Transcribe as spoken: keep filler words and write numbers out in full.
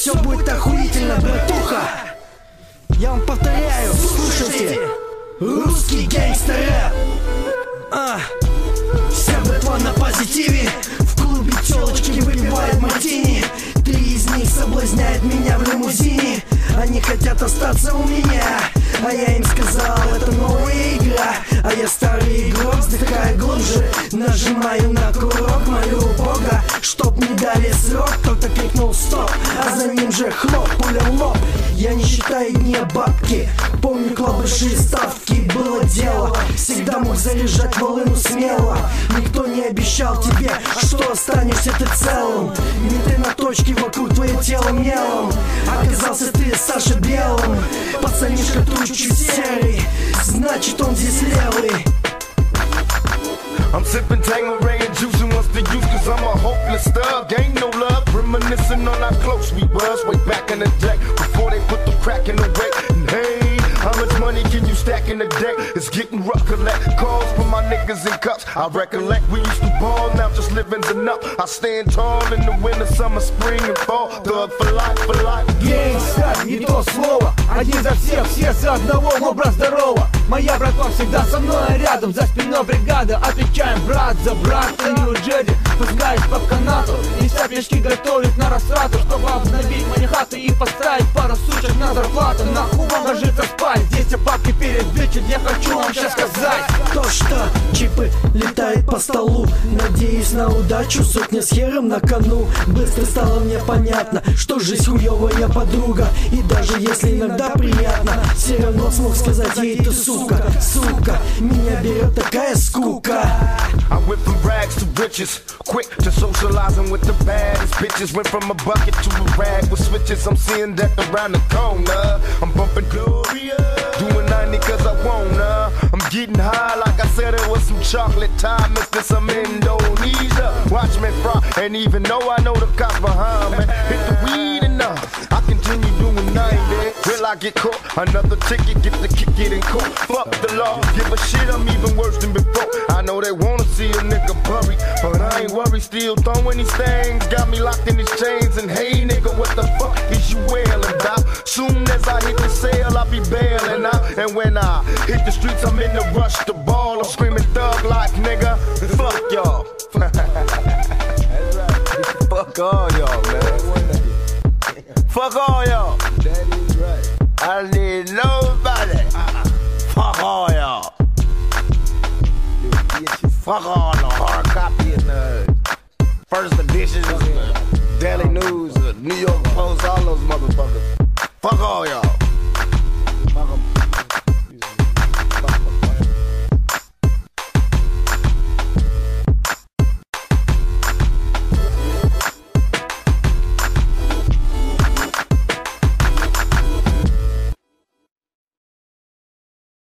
Все будет охуительно, братуха. Я вам повторяю, слушайте. Русский гангстер-рэп. А, вся братва на позитиве. В клубе телочки выпивают мартини. Три из них соблазняют меня в лимузине. Они хотят остаться у меня, а я им сказал, это новая игра. А я старый игрок, вздыхаю глубже. Нажимаю на курок, молю Бога, чтоб не дали срок. Кто-то крикнул стоп, а за ним же хлоп, пуля в лоб. Я не считаю дни, а бабки. Помню клавыши ставки, было дело. Всегда мог заряжать волыну смело. Никто не обещал тебе, что останешься ты целым. Не ты на точке, вокруг твое тело мелом. Оказался ты Саша Белым. Пацанишка тучу серый, значит он здесь левый. I'm sipping Tanqueray and juicing what's the use, cause I'm a hopeless thug. Ain't no love, reminiscing on how close we was way back in the day, before they put the crack in the way. And hey, how much money can you stack in a day? It's getting rough, collect calls from my niggas in cups. I recollect we used to ball, now just living's enough. I stand tall in the winter, summer, spring and fall. Thug for life, for life. Гангстер, не то слово. Один за всех, все за одного, мой брат здорово. Моя братва всегда со мной рядом, за спиной бригада. Отвечаем брат за брата, Нью-Джерси. Пускаешь по канату, и вся пешки готовят на расстрату, чтобы обновить мои хаты и поставить пару сучек на зарплату. Нахуй вам ложиться спать, здесь я бабки перебычат. Я хочу вам сейчас сказать то, что чипы летают по столу. Надеюсь на удачу, сотня с хером на кону. Быстро стало мне понятно, что жизнь хуёвая подруга. И даже если иногда приятно, все равно смог сказать ей: ты сука, сука, меня берет такая скука. I went from rags to riches, quick to socializing with the baddest bitches. Went from a bucket to a rag with switches. I'm seeing that around the corner. I'm bumping Gloria, doing ninety cause I wanna. I'm getting high like I said it was some chocolate time. Mixed in some Indonesia. Watch me fry, and even though I know the cops behind me, hit the weed enough, I continue doing ninety. Will I get caught? Another ticket, get the kick it in court. Fuck the law, give a shit, I'm even worse than before. I know they wanna see a nigga buried, but I ain't worried, still throwing these things. Got me locked in these chains, and hey nigga, what the fuck is you wailing about? Soon as I hit the sale, I'll be bailing out. And when I hit the streets, I'm in the rush to ball. I'm screaming thug life, nigga. Fuck y'all. Fuck all y'all, man. Fuck all y'all. That is right. I need nobody. Fuck all y'all. Fuck all the hard copy and the first editions, the Daily News, the New York Post, all those motherfuckers.